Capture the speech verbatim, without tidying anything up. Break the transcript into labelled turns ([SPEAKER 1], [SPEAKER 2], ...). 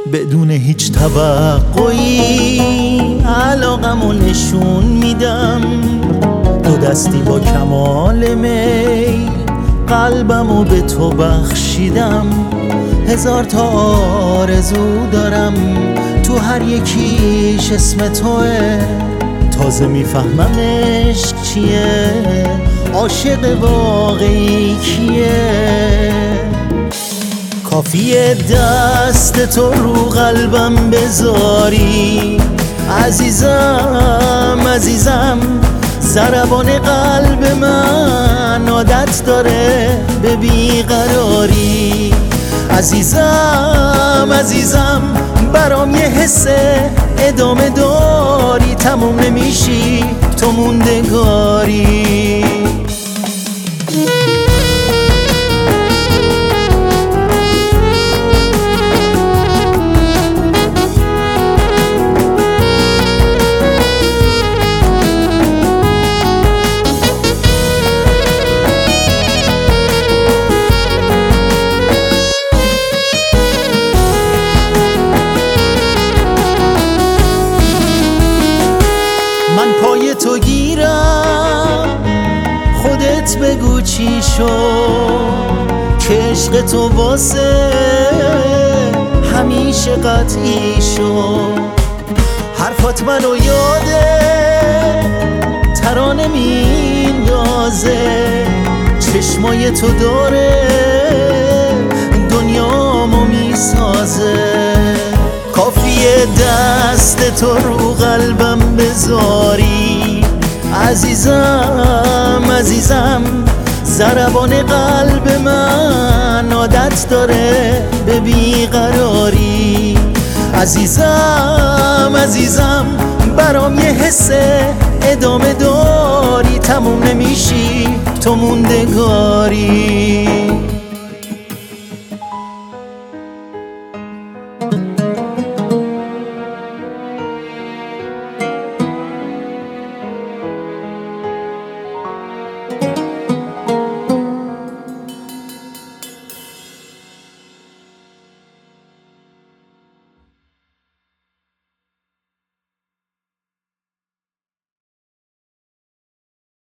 [SPEAKER 1] بدون هیچ توقعی علاقمو نشون میدم، دو دستی با کمال میل قلبمو به تو بخشیدم. هزار تا آرزو دارم، تو هر یکیش اسم توه. تازه میفهمم عشق چیه، عاشق واقعی کیه. کافیه دست تو رو قلبم بذاری، عزیزم عزیزم. ضربان قلب من عادت داره به بیقراری. عزیزم عزیزم، برام یه حس ادامه داری، تموم نمیشی تو موندگاری. من پای تو گیرم، خودت بگو چی شد، که عشق تو واسه همیشه قطعی شد. حرفات منو یاده ترانه میندازه، چشمای تو داره دنیامو میسازه. کافیه دست تو رو قلبم بذاری، عزیزم عزیزم. ضربان قلب من عادت داره به بیقراری. عزیزم عزیزم، برام یه حس ادامه داری، تموم نمیشی تو موندگاری.